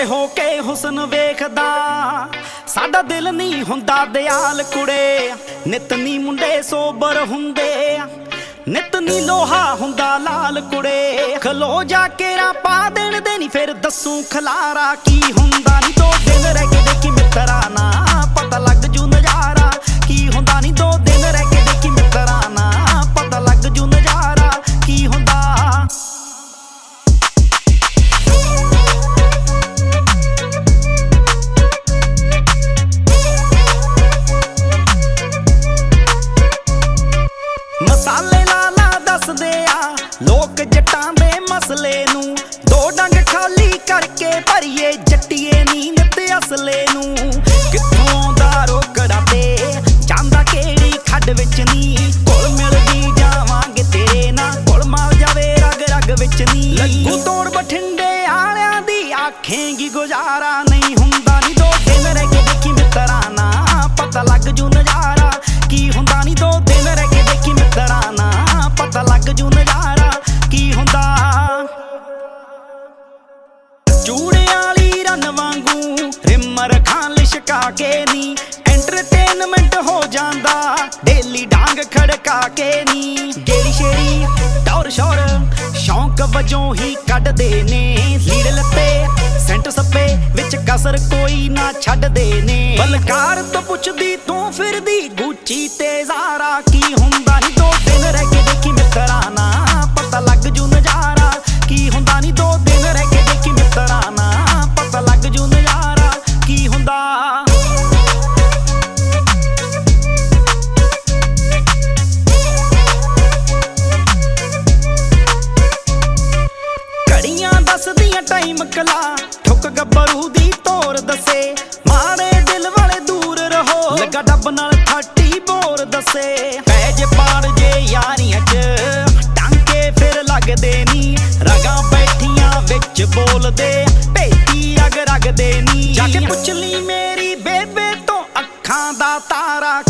ਹੋ ਕੇ ਹੁਸਨ ਵੇਖਦਾ ਸਾਡਾ ਦਿਲ ਨਹੀਂ ਹੁੰਦਾ ਦਿਆਲ ਕੁੜੇ। ਨਿਤ ਨੀ ਮੁੰਡੇ ਸੋਬਰ ਹੁੰਦੇ ਨਿਤ ਨੀ ਲੋਹਾ ਹੁੰਦਾ ਲਾਲ ਕੁੜੇ। ਖਲੋ ਜਾ ਕੇਰਾ ਪਾ ਦੇਣ ਦੇ ਨੀ ਫਿਰ ਦੱਸੂ ਖਲਾਰਾ ਕੀ ਹੁੰਦਾ ਨੀ। ਦੋ ਦਿਨ ਰਹਿ ਕੇ ਦੇਖੀ ਮਿੱਤਰਾ ਨਾ ਪਤਾ ਲੱਗ ਜੂ ਨਜ਼ਾਰਾ ਕੀ ਹੁੰਦਾ ਨੀ। ਦੋ ਦਿਨ ਰਹਿ ਕੇ ਦੇਖੀ ਮਿੱਤਰਾ ਨਾ ਪਤਾ ਲੱਗ ਜੂ ਨਜ਼ਾਰਾ ਕੀ ਹੁੰਦਾ। ਮਸਾਲੇ ਲਾਲਾ ਦੱਸਦੇ ਆ ਲੋਕ ਜੱਟਾਂ ਦੇ ਮਸਲੇ ਨੂੰ। ਦੋ ਡੰਗ ਖਾਲੀ ਕਰਕੇ ਭਰੀਏ ਜੱਟੀਏ ਨੀ ਨਿੱਤ ਅਸਲੇ ਨੂੰ। ਕਿੱਥੋਂ ਦਾ ਰੋਕੜਾ ਤੇ ਚਾਂਦਾ ਕਿਹੜੀ ਖੱਡ ਵਿੱਚ ਨੀ। ਘੁਲ ਮਿਲਦੀ ਜਾਵਾਂਗੇ ਤੇਰੇ ਨਾਲ ਘੁਲ ਮਾਰ ਜਾਵੇ ਰਗ ਰਗ ਵਿੱਚ ਨੀ। ਲੱਗੂ ਤੋੜ ਬਠਿੰਡੇ ਆਲਿਆਂ ਦੀ ਆਖੇਂਗੀ ਗੁਜ਼ਾਰਾ ਨਹੀਂ ਹੁੰਦਾ ਨੀ। ਦੋ ਦਿਨ ਰਹਿ ਕੇ ਦੇਖੀ ਮਿੱਤਰਾ ਨਾ ਪਤਾ ਲੱਗ ਜੂ ਨਜ਼ਾਰਾ ਕੀ ਹੁੰਦਾ ਨੀ। ਦੋ ਦਿਨ ਰਹਿ ਕੇ ਦੇਖੀ ਮਿੱਤਰਾ ਨਾ ਪਤਾ ਲੱਗ ਜੂ ਨਜ਼ਾਰਾ ਕੀ ਹੁੰਦਾ। ਚੂੜੇ ਵਾਲੀ ਰਨ ਵਾਂਗੂ ਰਿਮਰ ਖਾਂ ਲਿਸ਼ਕਾ ਕੇ ਨੀ। ਐਂਟਰਟੇਨਮੈਂਟ ਹੋ ਜਾਂਦਾ ਡੇਲੀ ਡਾਂਗ ਖੜਕਾ ਕੇ ਨੀ। ਗੇੜੀ ਸ਼ੇਰੀ ਟੌਰ ਸ਼ੌਰ ਸ਼ੌਂਕ ਵਜੋਂ ਹੀ ਕੱਢਦੇ ਨੇ। ਲੀੜ ਲੱਤੇ ਸੈਂਟ ਸੱਪੇ ਵਿੱਚ ਕਸਰ ਕੋਈ ਨਾ ਛੱਡਦੇ ਨੇ। ਬਲਕਾਰ ਤੋਂ ਪੁੱਛਦੀ ਤੂੰ ਫਿਰਦੀ ਗੁੱਚੀ ਤੇ ਜ਼ਾਰਾ ਕੀ ਹੁੰਦਾ ਨੀ। ਦੋ ਦਿਨ ਰਹਿ ਕੇ ਦੇਖੀ ਮਿੱਤਰਾ ਨਾ ਪਤਾ ਲੱਗ ਜੂ ਨਜ਼ਾਰਾ ਕੀ ਹੁੰਦਾ ਨੀ। ਦੋ ਦਿਨ ਰਹਿ ਕੇ ਦੇਖੀ ਮਿੱਤਰਾ ਨਾ ਪਤਾ ਲੱਗ ਜੂ ਨਜ਼ਾਰਾ ਕੀ ਹੁੰਦਾ। ਘੜੀਆਂ ਦੱਸਦੀਆਂ ਟਾਈਮ ਕਲਾ ਠੁੱਕ ਗੱਭਰੂ ਦੀ ਤੋਰ ਦੱਸੇ। ਮਾਰੇ ਦਿਲ ਵਾਲੇ ਦੂਰ ਰਹੋ ਲੱਗਾ ਡੱਬ ਨਾਲ 30 ਬੋਰ ਦੱਸੇ। ਪੈ ਜੇ ਪਾੜ ਜੇ ਯਾਰੀਆਂ ਚ ਟਾਂਕੇ ਫਿਰ ਲੱਗਦੇ ਨੀ। ਰਗਾਂ ਬੈਠੀਆਂ ਵਿੱਚ ਬੋਲਦੇ ਭੇਤੀ ਰਗ ਰਗਦੇ ਨੀ। ਜਾ ਕੇ ਪੁੱਛ ਲਈ ਮੇਰੀ ਬੇਬੇ ਤੋਂ ਅੱਖਾਂ ਦਾ ਤਾਰਾ